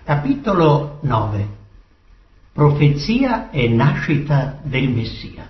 Capitolo 9. Profezia e nascita del Messia.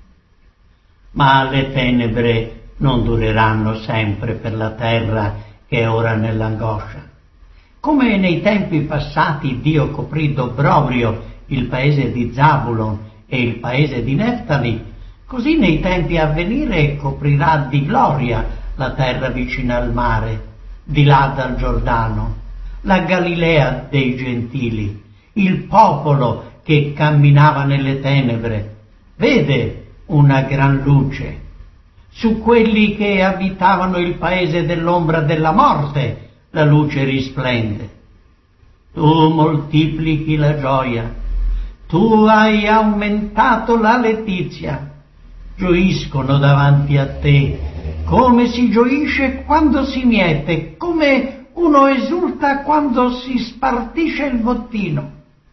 Ma le tenebre non dureranno sempre per la terra che è ora nell'angoscia. Come nei tempi passati Dio coprì d'obbrobrio il paese di Zabulon e il paese di Neftali, così nei tempi a venire coprirà di gloria la terra vicina al mare, di là dal Giordano, la Galilea dei gentili, il popolo che camminava nelle tenebre, vede una gran luce. Su quelli che abitavano il paese dell'ombra della morte, la luce risplende. Tu moltiplichi la gioia, tu hai aumentato la letizia, gioiscono davanti a te, come si gioisce quando si miete, come uno esulta quando si spartisce il bottino,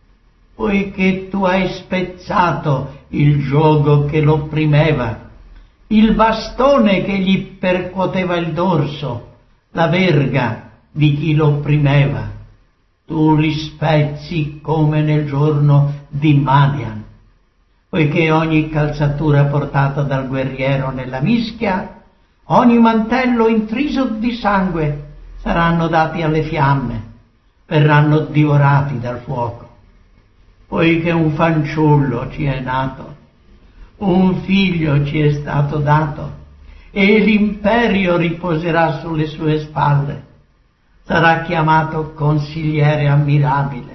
poiché tu hai spezzato il giogo che l'opprimeva, il bastone che gli percuoteva il dorso, la verga di chi l'opprimeva. Tu li spezzi come nel giorno di Madian, poiché ogni calzatura portata dal guerriero nella mischia, ogni mantello intriso di sangue, saranno dati alle fiamme, verranno divorati dal fuoco. Poiché un fanciullo ci è nato, un figlio ci è stato dato, e l'imperio riposerà sulle sue spalle. Sarà chiamato Consigliere ammirabile,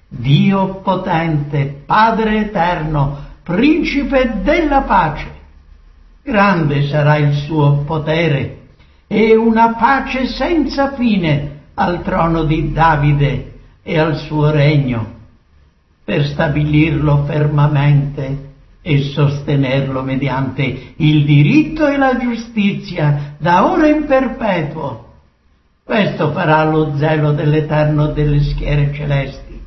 Dio potente, Padre eterno, Principe della pace. Grande sarà il suo potere e una pace senza fine al trono di Davide e al suo regno, per stabilirlo fermamente e sostenerlo mediante il diritto e la giustizia da ora in perpetuo. Questo farà lo zelo dell'Eterno delle schiere celesti.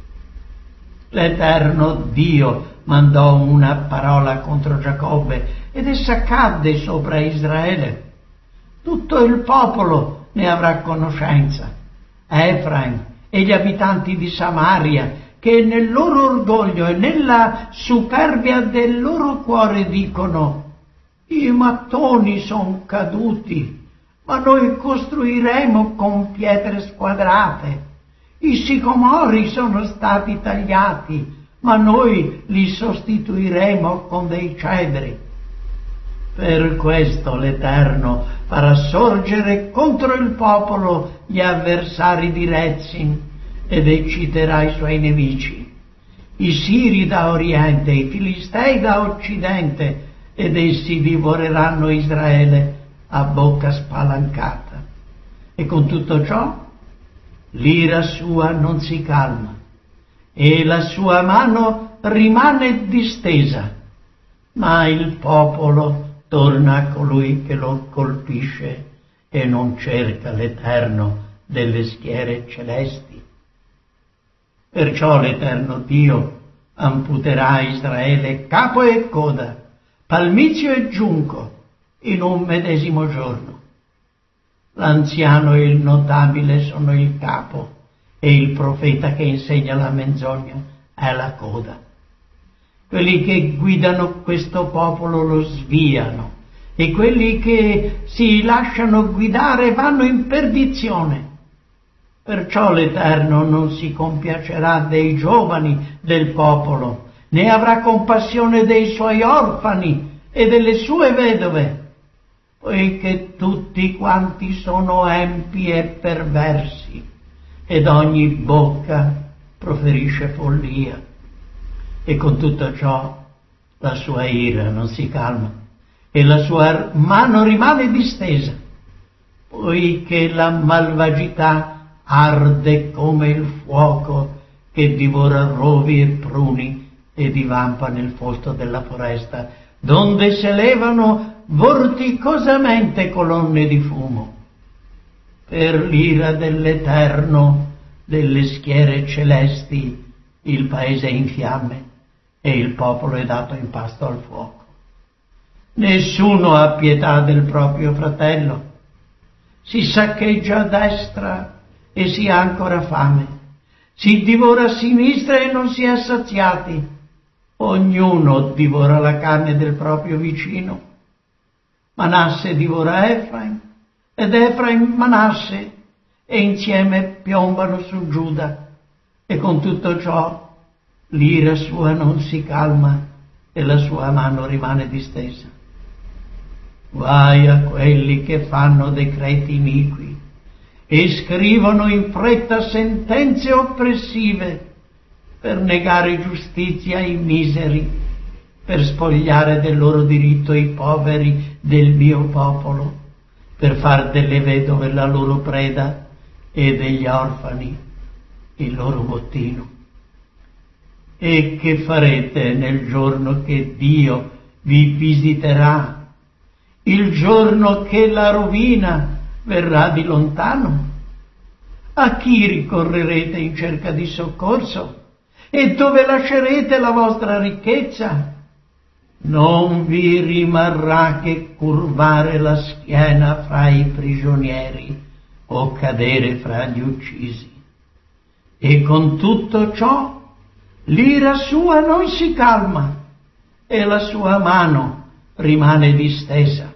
L'Eterno Dio mandò una parola contro Giacobbe ed essa cadde sopra Israele. Tutto il popolo ne avrà conoscenza, Efraim e gli abitanti di Samaria, che nel loro orgoglio e nella superbia del loro cuore dicono: i mattoni son caduti, ma noi costruiremo con pietre squadrate. I sicomori sono stati tagliati, ma noi li sostituiremo con dei cedri. Per questo l'Eterno farà sorgere contro il popolo gli avversari di Rezin ed ecciterà i suoi nemici, i Siri da oriente, i Filistei da occidente, ed essi divoreranno Israele a bocca spalancata. E con tutto ciò l'ira sua non si calma e la sua mano rimane distesa, ma il popolo torna a colui che lo colpisce e non cerca l'Eterno delle schiere celesti. Perciò l'Eterno Dio amputerà a Israele capo e coda, palmizio e giunco in un medesimo giorno. L'anziano e il notabile sono il capo e il profeta che insegna la menzogna è la coda. Quelli che guidano questo popolo lo sviano e quelli che si lasciano guidare vanno in perdizione. Perciò l'Eterno non si compiacerà dei giovani del popolo, né avrà compassione dei suoi orfani e delle sue vedove, poiché tutti quanti sono empi e perversi, ed ogni bocca proferisce follia. E con tutto ciò la sua ira non si calma e la sua mano rimane distesa, poiché la malvagità arde come il fuoco che divora rovi e pruni e divampa nel folto della foresta, donde si elevano vorticosamente colonne di fumo. Per l'ira dell'Eterno delle schiere celesti il paese è in fiamme e il popolo è dato in pasto al fuoco. Nessuno ha pietà del proprio fratello, si saccheggia a destra e si ha ancora fame, Si divora a sinistra e non si è saziati. Ognuno divora la carne del proprio vicino. Manasse divora Efraim, ed Efraim Manasse, e insieme piombano su Giuda. E con tutto ciò l'ira sua non si calma e la sua mano rimane distesa. Guai a quelli che fanno decreti iniqui e scrivono in fretta sentenze oppressive per negare giustizia ai miseri, per spogliare del loro diritto i poveri del mio popolo, per far delle vedove la loro preda e degli orfani il loro bottino. E che farete nel giorno che Dio vi visiterà, il giorno che la rovina verrà di lontano? A chi ricorrerete in cerca di soccorso? E dove lascerete la vostra ricchezza? Non vi rimarrà che curvare la schiena fra i prigionieri o cadere fra gli uccisi. E con tutto ciò l'ira sua non si calma e la sua mano rimane distesa.